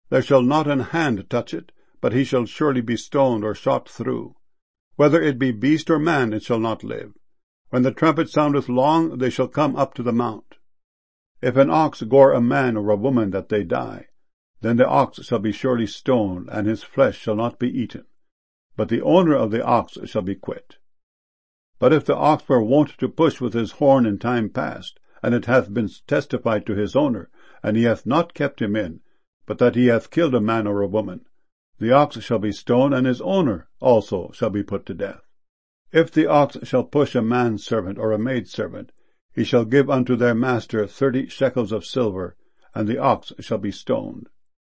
There shall not an hand touch it, but he shall surely be stoned or shot through. Whether it be beast or man, it shall not live. When the trumpet soundeth long, they shall come up to the mount. If an ox gore a man or a woman that they die, then the ox shall be surely stoned, and his flesh shall not be eaten, but the owner of the ox shall be quit. But if the ox were wont to push with his horn in time past, and it hath been testified to his owner, and he hath not kept him in, but that he hath killed a man or a woman, the ox shall be stoned, and his owner also shall be put to death. If the ox shall push a manservant or a maidservant, he shall give unto their master 30 shekels of silver, and the ox shall be stoned.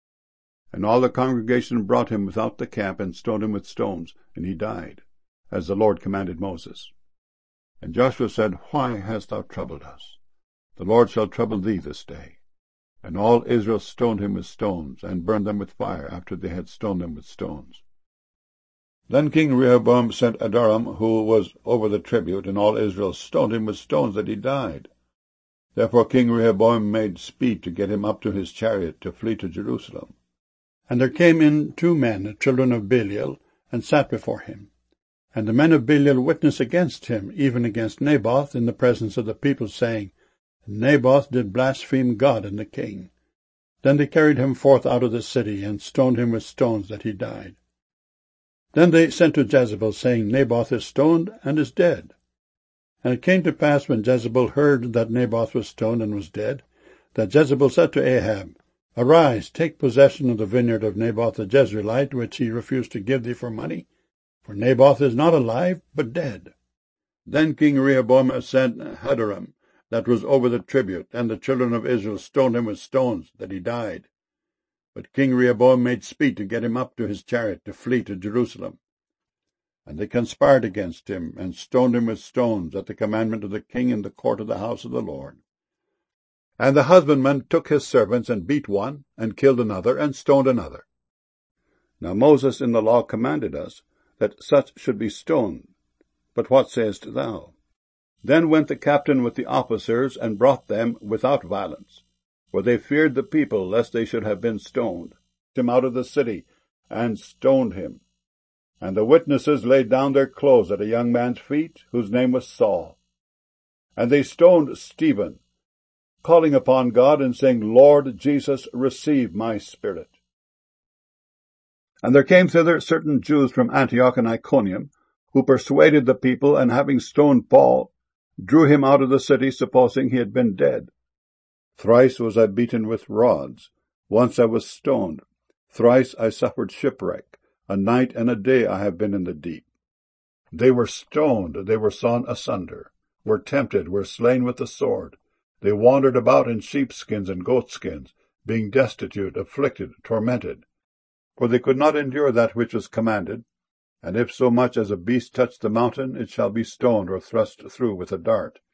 And all the congregation brought him without the camp, and stoned him with stones, and he died, as the Lord commanded Moses. And Joshua said, Why hast thou troubled us? The Lord shall trouble thee this day. And all Israel stoned him with stones, and burned them with fire, after they had stoned them with stones. Then King Rehoboam sent Adoram, who was over the tribute, and all Israel stoned him with stones, that he died. Therefore King Rehoboam made speed to get him up to his chariot, to flee to Jerusalem. And there came in 2 men, the children of Belial, and sat before him. And the men of Belial witnessed against him, even against Naboth, in the presence of the people, saying, Naboth did blaspheme God and the king. Then they carried him forth out of the city, and stoned him with stones, that he died. Then they sent to Jezebel, saying, Naboth is stoned, and is dead. And it came to pass, when Jezebel heard that Naboth was stoned and was dead, that Jezebel said to Ahab, Arise, take possession of the vineyard of Naboth the Jezreelite, which he refused to give thee for money, for Naboth is not alive, but dead. Then King Rehoboam sent Hadoram, that was over the tribute, and the children of Israel stoned him with stones, that he died. But King Rehoboam made speed to get him up to his chariot, to flee to Jerusalem. And they conspired against him, and stoned him with stones, at the commandment of the king, in the court of the house of the Lord. And the husbandman took his servants, and beat one, and killed another, and stoned another. Now Moses in the law commanded us, that such should be stoned. But what sayest thou? Then went the captain with the officers, and brought them without violence, for they feared the people, lest they should have been stoned, him out of the city, and stoned him. And the witnesses laid down their clothes at a young man's feet, whose name was Saul. And they stoned Stephen, calling upon God, and saying, Lord Jesus, receive my spirit. And there came thither certain Jews from Antioch and Iconium, who persuaded the people, and having stoned Paul, drew him out of the city, supposing he had been dead. Thrice was I beaten with rods, once I was stoned, thrice I suffered shipwreck, a night and a day I have been in the deep. They were stoned, they were sawn asunder, were tempted, were slain with the sword. They wandered about in sheepskins and goatskins, being destitute, afflicted, tormented. For they could not endure that which was commanded, and if so much as a beast touch the mountain, it shall be stoned or thrust through with a dart.